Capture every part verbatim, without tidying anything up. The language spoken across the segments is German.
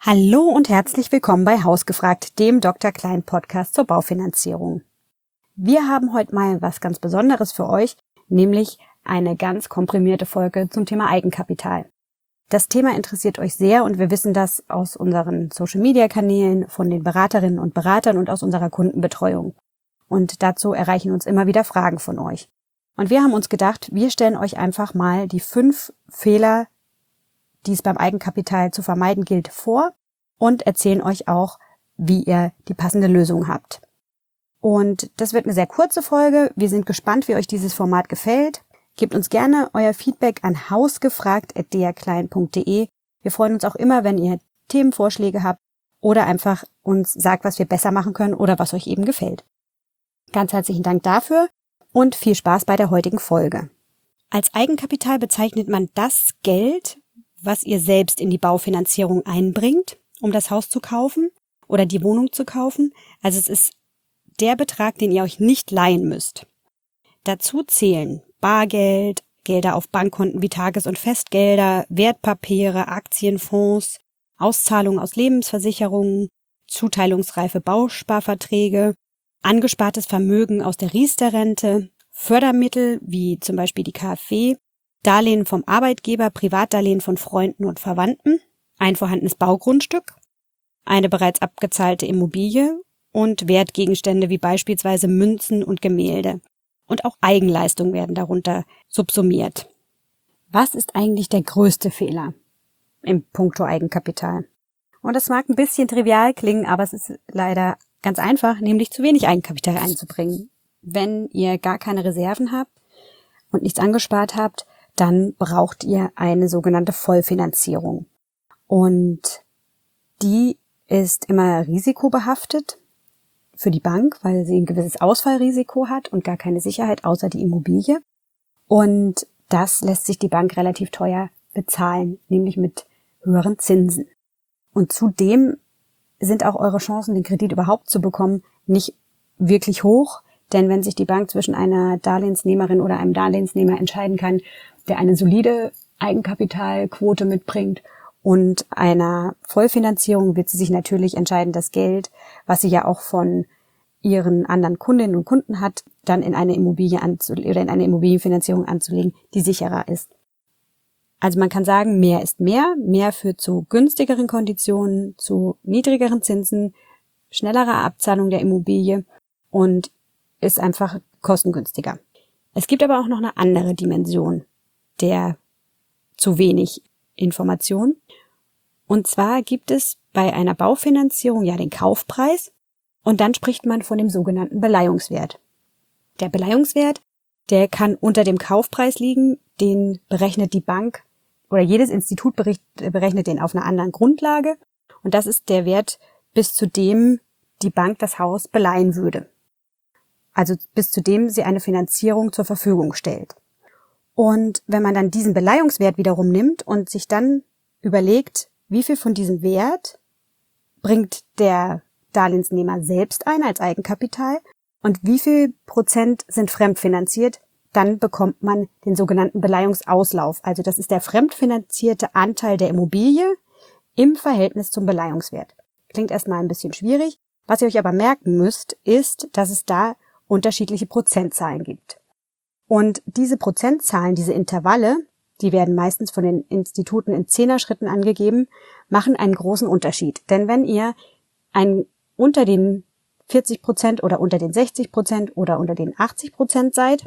Hallo und herzlich willkommen bei Hausgefragt, dem Doktor Klein Podcast zur Baufinanzierung. Wir haben heute mal was ganz Besonderes für euch, nämlich eine ganz komprimierte Folge zum Thema Eigenkapital. Das Thema interessiert euch sehr und wir wissen das aus unseren Social-Media-Kanälen, von den Beraterinnen und Beratern und aus unserer Kundenbetreuung. Und dazu erreichen uns immer wieder Fragen von euch. Und wir haben uns gedacht, wir stellen euch einfach mal die fünf Fehler, die es beim Eigenkapital zu vermeiden gilt, vor und erzählen euch auch, wie ihr die passende Lösung habt. Und das wird eine sehr kurze Folge. Wir sind gespannt, wie euch dieses Format gefällt. Gebt uns gerne euer Feedback an hausgefragt at d r klein punkt d e. Wir freuen uns auch immer, wenn ihr Themenvorschläge habt oder einfach uns sagt, was wir besser machen können oder was euch eben gefällt. Ganz herzlichen Dank dafür und viel Spaß bei der heutigen Folge. Als Eigenkapital bezeichnet man das Geld, was ihr selbst in die Baufinanzierung einbringt, um das Haus zu kaufen oder die Wohnung zu kaufen. Also es ist der Betrag, den ihr euch nicht leihen müsst. Dazu zählen Bargeld, Gelder auf Bankkonten wie Tages- und Festgelder, Wertpapiere, Aktienfonds, Auszahlungen aus Lebensversicherungen, zuteilungsreife Bausparverträge, angespartes Vermögen aus der Riester-Rente, Fördermittel wie zum Beispiel die K f W, Darlehen vom Arbeitgeber, Privatdarlehen von Freunden und Verwandten, ein vorhandenes Baugrundstück, eine bereits abgezahlte Immobilie und Wertgegenstände wie beispielsweise Münzen und Gemälde. Und auch Eigenleistungen werden darunter subsumiert. Was ist eigentlich der größte Fehler im Punkto Eigenkapital? Und das mag ein bisschen trivial klingen, aber es ist leider ganz einfach, nämlich zu wenig Eigenkapital einzubringen. Wenn ihr gar keine Reserven habt und nichts angespart habt, dann braucht ihr eine sogenannte Vollfinanzierung. Und die ist immer risikobehaftet für die Bank, weil sie ein gewisses Ausfallrisiko hat und gar keine Sicherheit außer die Immobilie. Und das lässt sich die Bank relativ teuer bezahlen, nämlich mit höheren Zinsen. Und zudem sind auch eure Chancen, den Kredit überhaupt zu bekommen, nicht wirklich hoch. Denn wenn sich die Bank zwischen einer Darlehensnehmerin oder einem Darlehensnehmer entscheiden kann, der eine solide Eigenkapitalquote mitbringt und einer Vollfinanzierung, wird sie sich natürlich entscheiden, das Geld, was sie ja auch von ihren anderen Kundinnen und Kunden hat, dann in eine Immobilie anzulegen oder in eine Immobilienfinanzierung anzulegen, die sicherer ist. Also man kann sagen, mehr ist mehr. Mehr führt zu günstigeren Konditionen, zu niedrigeren Zinsen, schnellerer Abzahlung der Immobilie und ist einfach kostengünstiger. Es gibt aber auch noch eine andere Dimension der zu wenig Information. Und zwar gibt es bei einer Baufinanzierung ja den Kaufpreis und dann spricht man von dem sogenannten Beleihungswert. Der Beleihungswert, der kann unter dem Kaufpreis liegen, den berechnet die Bank oder jedes Institut berechnet den auf einer anderen Grundlage und das ist der Wert, bis zu dem die Bank das Haus beleihen würde. Also bis zu dem sie eine Finanzierung zur Verfügung stellt. Und wenn man dann diesen Beleihungswert wiederum nimmt und sich dann überlegt, wie viel von diesem Wert bringt der Darlehensnehmer selbst ein als Eigenkapital und wie viel Prozent sind fremdfinanziert, dann bekommt man den sogenannten Beleihungsauslauf. Also das ist der fremdfinanzierte Anteil der Immobilie im Verhältnis zum Beleihungswert. Klingt erstmal ein bisschen schwierig. Was ihr euch aber merken müsst, ist, dass es da unterschiedliche Prozentzahlen gibt. Und diese Prozentzahlen, diese Intervalle, die werden meistens von den Instituten in Zehner-Schritten angegeben, machen einen großen Unterschied. Denn wenn ihr ein unter den vierzig Prozent oder unter den sechzig Prozent oder unter den achtzig Prozent seid,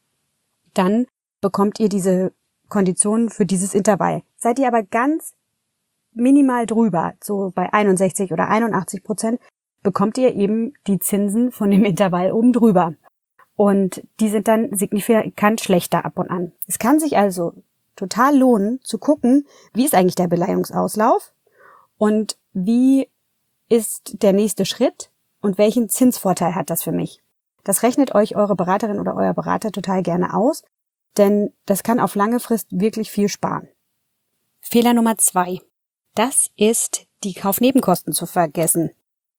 dann bekommt ihr diese Konditionen für dieses Intervall. Seid ihr aber ganz minimal drüber, so bei einundsechzig oder einundachtzig Prozent, bekommt ihr eben die Zinsen von dem Intervall oben drüber. Und die sind dann signifikant schlechter ab und an. Es kann sich also total lohnen, zu gucken, wie ist eigentlich der Beleihungsauslauf und wie ist der nächste Schritt und welchen Zinsvorteil hat das für mich. Das rechnet euch eure Beraterin oder euer Berater total gerne aus, denn das kann auf lange Frist wirklich viel sparen. Fehler Nummer zwei. Das ist, die Kaufnebenkosten zu vergessen.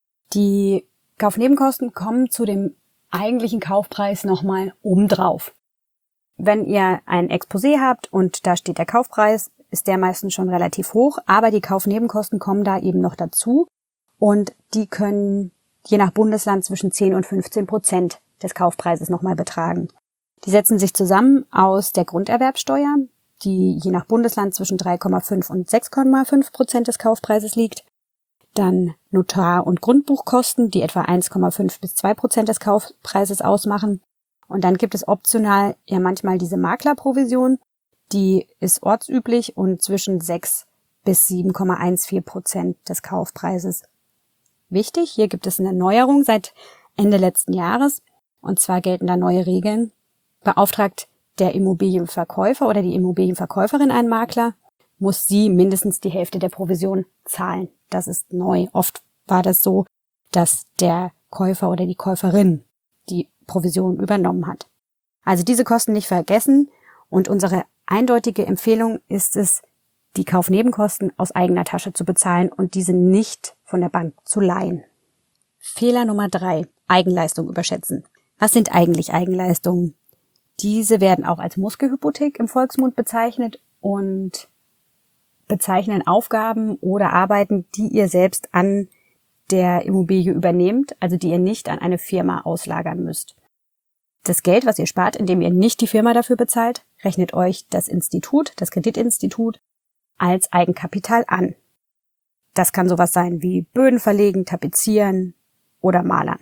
Die Kaufnebenkosten kommen zu dem eigentlichen Kaufpreis nochmal obendrauf. Wenn ihr ein Exposé habt und da steht der Kaufpreis ist der meistens schon relativ hoch, aber die Kaufnebenkosten kommen da eben noch dazu und die können je nach Bundesland zwischen zehn und fünfzehn Prozent des Kaufpreises nochmal betragen. Die setzen sich zusammen aus der Grunderwerbsteuer, die je nach Bundesland zwischen drei Komma fünf und sechs Komma fünf Prozent des Kaufpreises liegt. Dann Notar- und Grundbuchkosten, die etwa eins Komma fünf bis zwei Prozent des Kaufpreises ausmachen. Und dann gibt es optional ja manchmal diese Maklerprovision, die ist ortsüblich und zwischen sechs bis sieben Komma vierzehn Prozent des Kaufpreises. Wichtig, hier gibt es eine Neuerung seit Ende letzten Jahres, und zwar gelten da neue Regeln. Beauftragt der Immobilienverkäufer oder die Immobilienverkäuferin einen Makler, muss sie mindestens die Hälfte der Provision zahlen. Das ist neu. Oft war das so, dass der Käufer oder die Käuferin die Provision übernommen hat. Also diese Kosten nicht vergessen, und unsere eindeutige Empfehlung ist es, die Kaufnebenkosten aus eigener Tasche zu bezahlen und diese nicht von der Bank zu leihen. Fehler Nummer drei. Eigenleistung überschätzen. Was sind eigentlich Eigenleistungen? Diese werden auch als Muskelhypothek im Volksmund bezeichnet und bezeichnen Aufgaben oder Arbeiten, die ihr selbst an der Immobilie übernehmt, also die ihr nicht an eine Firma auslagern müsst. Das Geld, was ihr spart, indem ihr nicht die Firma dafür bezahlt, rechnet euch das Institut, das Kreditinstitut, als Eigenkapital an. Das kann sowas sein wie Böden verlegen, tapezieren oder malern.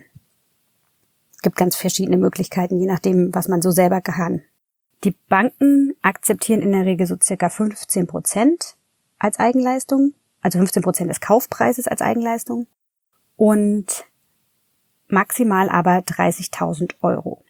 Es gibt ganz verschiedene Möglichkeiten, je nachdem, was man so selber kann. Die Banken akzeptieren in der Regel so circa fünfzehn Prozent als Eigenleistung, also fünfzehn Prozent des Kaufpreises als Eigenleistung und maximal aber dreißigtausend Euro.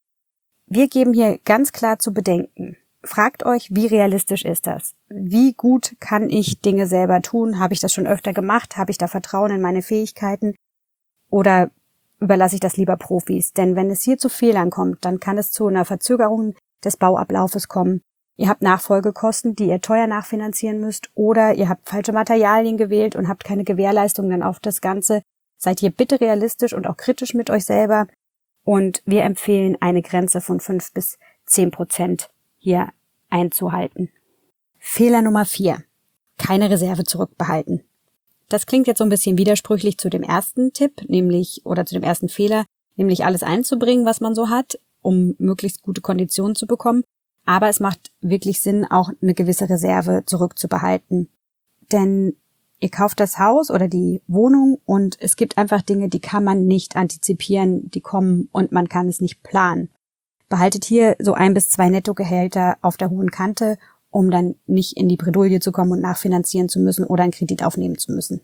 Wir geben hier ganz klar zu bedenken. Fragt euch, wie realistisch ist das? Wie gut kann ich Dinge selber tun? Habe ich das schon öfter gemacht? Habe ich da Vertrauen in meine Fähigkeiten? Oder überlasse ich das lieber Profis? Denn wenn es hier zu Fehlern kommt, dann kann es zu einer Verzögerung des Bauablaufes kommen. Ihr habt Nachfolgekosten, die ihr teuer nachfinanzieren müsst, oder ihr habt falsche Materialien gewählt und habt keine Gewährleistung dann auf das Ganze. Seid hier bitte realistisch und auch kritisch mit euch selber. Und wir empfehlen, eine Grenze von fünf bis zehn Prozent hier einzuhalten. Fehler Nummer vier. Keine Reserve zurückbehalten. Das klingt jetzt so ein bisschen widersprüchlich zu dem ersten Tipp, nämlich, oder zu dem ersten Fehler, nämlich alles einzubringen, was man so hat, um möglichst gute Konditionen zu bekommen. Aber es macht wirklich Sinn, auch eine gewisse Reserve zurückzubehalten. Denn ihr kauft das Haus oder die Wohnung und es gibt einfach Dinge, die kann man nicht antizipieren, die kommen und man kann es nicht planen. Behaltet hier so ein bis zwei Nettogehälter auf der hohen Kante, um dann nicht in die Bredouille zu kommen und nachfinanzieren zu müssen oder einen Kredit aufnehmen zu müssen.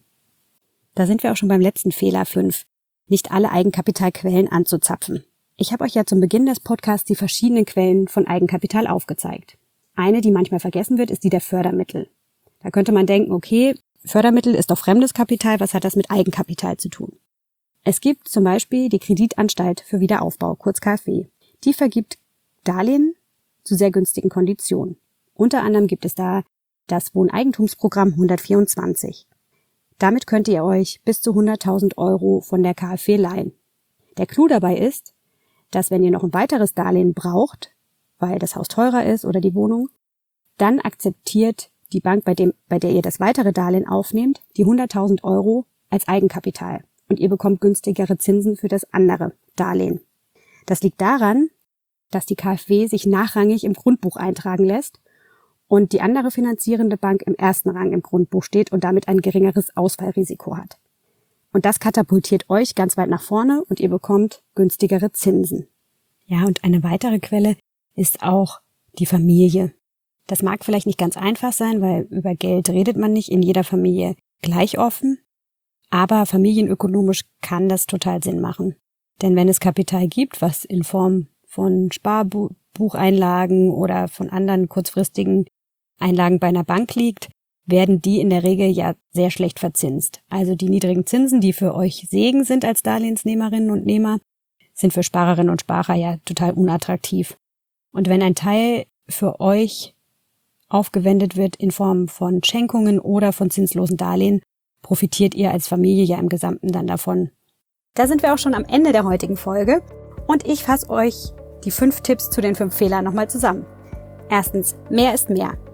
Da sind wir auch schon beim letzten Fehler fünf. Nicht alle Eigenkapitalquellen anzuzapfen. Ich habe euch ja zum Beginn des Podcasts die verschiedenen Quellen von Eigenkapital aufgezeigt. Eine, die manchmal vergessen wird, ist die der Fördermittel. Da könnte man denken, okay, Fördermittel ist doch fremdes Kapital, was hat das mit Eigenkapital zu tun? Es gibt zum Beispiel die Kreditanstalt für Wiederaufbau, kurz K f W. Die vergibt Darlehen zu sehr günstigen Konditionen. Unter anderem gibt es da das Wohneigentumsprogramm hundertvierundzwanzig. Damit könnt ihr euch bis zu hunderttausend Euro von der K f W leihen. Der Clou dabei ist, dass wenn ihr noch ein weiteres Darlehen braucht, weil das Haus teurer ist oder die Wohnung, dann akzeptiert die Bank, bei dem, bei der ihr das weitere Darlehen aufnehmt, die hunderttausend Euro als Eigenkapital und ihr bekommt günstigere Zinsen für das andere Darlehen. Das liegt daran, dass die K f W sich nachrangig im Grundbuch eintragen lässt und die andere finanzierende Bank im ersten Rang im Grundbuch steht und damit ein geringeres Ausfallrisiko hat. Und das katapultiert euch ganz weit nach vorne und ihr bekommt günstigere Zinsen. Ja, und eine weitere Quelle ist auch die Familie. Das mag vielleicht nicht ganz einfach sein, weil über Geld redet man nicht in jeder Familie gleich offen, aber familienökonomisch kann das total Sinn machen. Denn wenn es Kapital gibt, was in Form von Sparbucheinlagen oder von anderen kurzfristigen Einlagen bei einer Bank liegt, werden die in der Regel ja sehr schlecht verzinst. Also die niedrigen Zinsen, die für euch Segen sind als Darlehensnehmerinnen und Nehmer, sind für Sparerinnen und Sparer ja total unattraktiv. Und wenn ein Teil für euch aufgewendet wird in Form von Schenkungen oder von zinslosen Darlehen, profitiert ihr als Familie ja im Gesamten dann davon. Da sind wir auch schon am Ende der heutigen Folge und ich fasse euch die fünf Tipps zu den fünf Fehlern nochmal zusammen. Erstens, mehr ist mehr.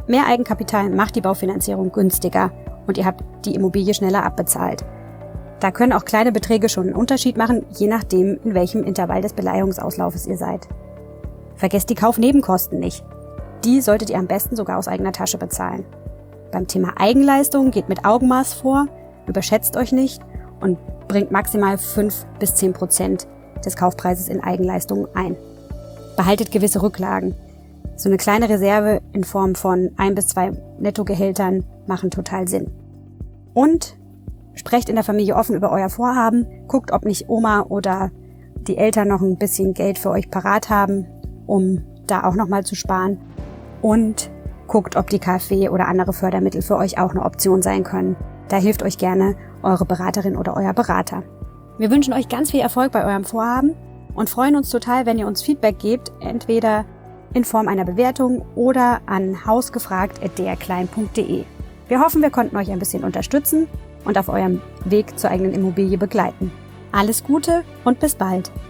Mehr Eigenkapital macht die Baufinanzierung günstiger und ihr habt die Immobilie schneller abbezahlt. Da können auch kleine Beträge schon einen Unterschied machen, je nachdem, in welchem Intervall des Beleihungsauslaufes ihr seid. Vergesst die Kaufnebenkosten nicht. Die solltet ihr am besten sogar aus eigener Tasche bezahlen. Beim Thema Eigenleistung geht mit Augenmaß vor, überschätzt euch nicht und bringt maximal fünf bis zehn Prozent des Kaufpreises in Eigenleistungen ein. Behaltet gewisse Rücklagen. So eine kleine Reserve in Form von ein bis zwei Nettogehältern machen total Sinn. Und sprecht in der Familie offen über euer Vorhaben, guckt, ob nicht Oma oder die Eltern noch ein bisschen Geld für euch parat haben, um da auch nochmal zu sparen. Und guckt, ob die K f W oder andere Fördermittel für euch auch eine Option sein können. Da hilft euch gerne eure Beraterin oder euer Berater. Wir wünschen euch ganz viel Erfolg bei eurem Vorhaben und freuen uns total, wenn ihr uns Feedback gebt, entweder in Form einer Bewertung oder an hausgefragt at d r klein punkt d e. Wir hoffen, wir konnten euch ein bisschen unterstützen und auf eurem Weg zur eigenen Immobilie begleiten. Alles Gute und bis bald!